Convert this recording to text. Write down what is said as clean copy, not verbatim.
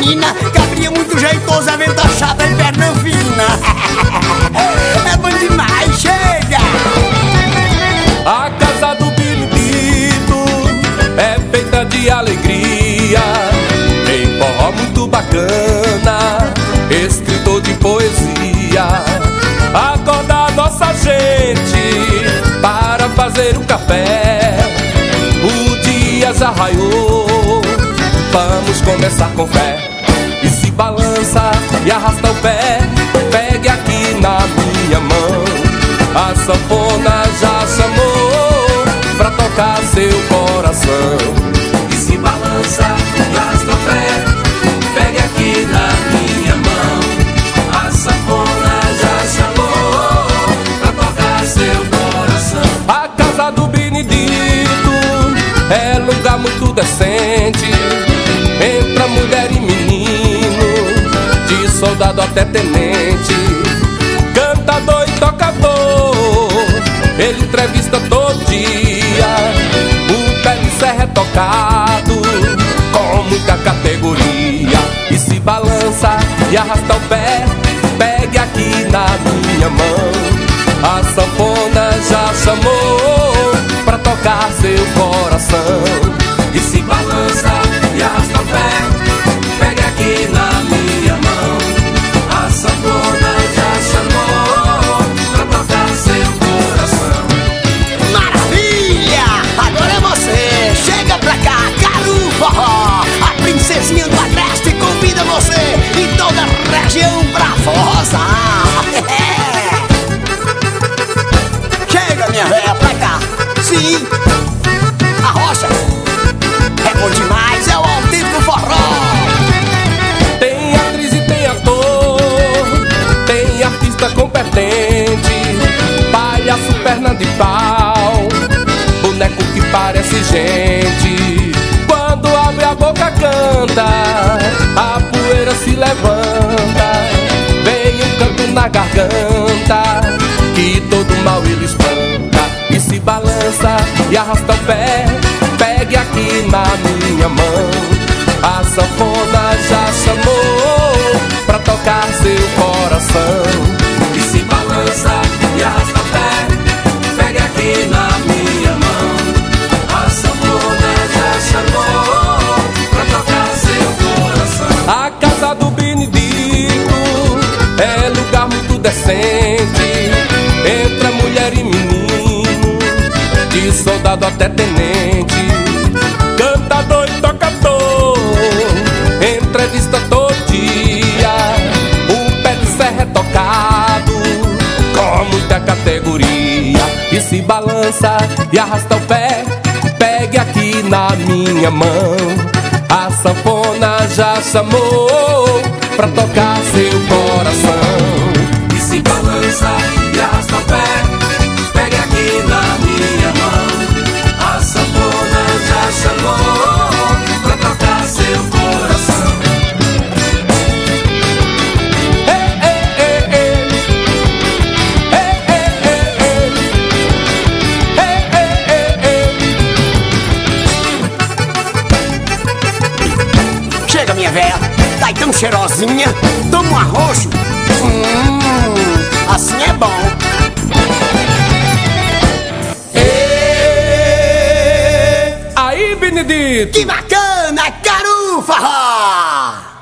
menina, cabrinha muito jeitoso, a venta chata e perna fina. É bom demais, chega! A casa do Benedito é feita de alegria, tem forró muito bacana, escritor de poesia. Acorda a nossa gente para fazer um café, o dia já raiou, vamos começar com fé. E se balança e arrasta o pé, pegue aqui na minha mão. A sanfona já chamou pra tocar seu coração. E se balança e arrasta o pé, pegue aqui na minha mão. A sanfona já chamou pra tocar seu coração. A casa do Benedito é lugar muito decente, entra mulher e menino, de soldado até tenente, cantador e tocador, ele entrevista todo dia, o pé de serra é tocado com muita categoria. E se balança e arrasta o pé, pegue aqui na minha mão. A sanfona já chamou pra tocar seu coração. E se balança e arrasta o pé, pegue aqui na minha mão. A sanfona já chamou pra tocar seu coração. Maravilha! Agora é você! Chega pra cá, Caru Forró! A princesinha do Agreste convida você e toda a região pra forrosar! Chega, minha véia, pra cá! Sim! A rocha! É bom demais, é o autêntico forró! Tem atriz e tem ator, tem artista competente, palhaço perna de pau, boneco que parece gente. Quando abre a boca canta, a poeira se levanta, vem um canto na garganta, que todo mal ele espanta. E se balança e arrasta o pé, pegue aqui na minha mão. A sanfona já chamou pra tocar seu coração. E se balança e arrasta o pé, pegue aqui na minha mão. A sanfona já chamou pra tocar seu coração. A casa do Benedito é lugar muito decente, entra mulher e menino, de soldado até tenente, cantador e tocador, entrevista todo dia, o pé de serra é tocado com muita categoria. E se balança e arrasta o pé, pegue aqui na minha mão. A sanfona já chamou pra tocar seu coração. E se balança e arrasta o pé, pegue aqui na minha mão. A sanfona já chamou pra tocar seu coração. Ei, ei, ei, ei. Ei, ei, ei, ei. Ei, ei, ei, ei. Chega, minha véia, tá aí tão cheirosinha, toma um arroxo. Assim é bom. Aí, Benedito! Que bacana, Caru Forró!